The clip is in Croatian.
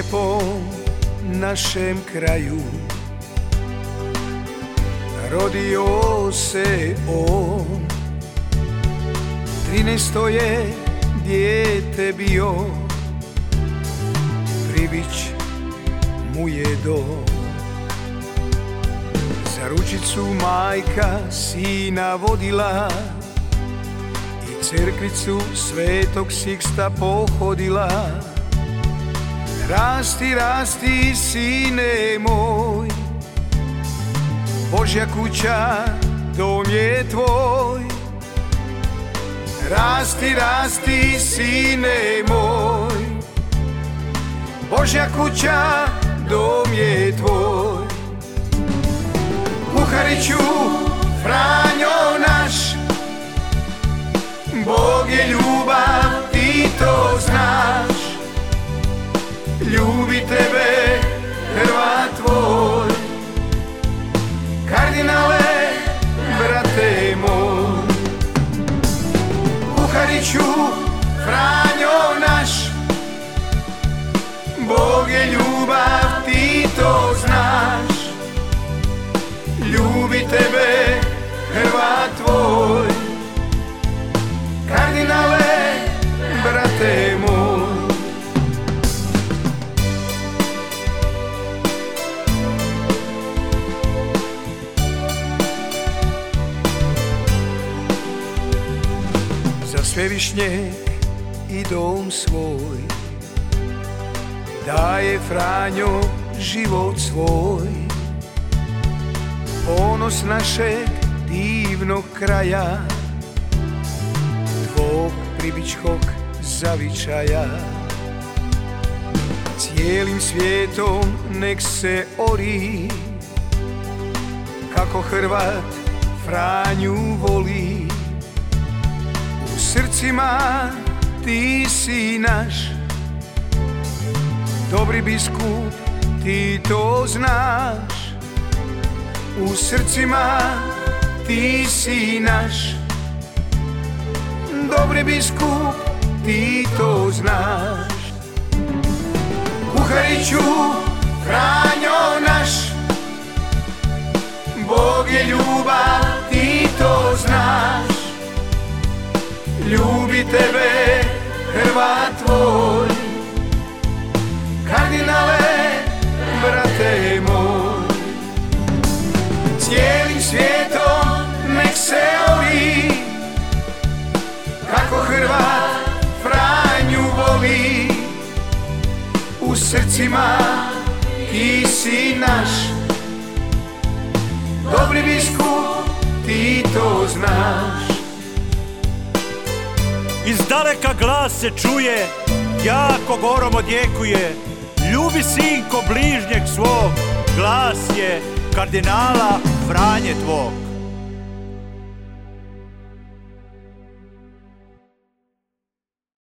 lijepom našem kraju rodio se on. 13 je dijete bio, Pribić mu je dom. Za ručicu majka sina vodila i crkvicu Svetog Siksta pohodila. Rasti, rasti, sine moj, Božja kuća, dom je tvoj. Rasti, rasti, sine moj, Božja kuća, dom je tvoj. Kuhariću, Franjo naš, Bog je ljubav, ti to znaš. Ljubi tebe Hrvat tvoj, kardinale, brate moj. Kuhariću, Franjo naš, Bog je ljubav, ti to znaš. Ljubi tebe Hrvat tvoj, kardinale, brate moj. Za Svevišnjeg i dom svoj daje Franjo život svoj. Ponos našeg divnog kraja, tvog pribičkog zavičaja. Cijelim svijetom nek se ori, kako Hrvat Franju voli. U srcima ti si naš, dobri biskup, ti to znaš. U srcima ti si naš, dobri biskup, ti to znaš. Kuhariću, Franjo naš, Bog je ljubav, ti to znaš. Ljubi tebe Hrvat tvoj, kardinale, brate moj. Cijelim svijetom nek se ori, kako Hrvat Franju voli. U srcima ti si naš, dobri biskup, ti to znaš. Iz daleka glas se čuje, jako gorom odjekuje. Ljubi sinko bližnjeg svog, glas je kardinala Franje tvog.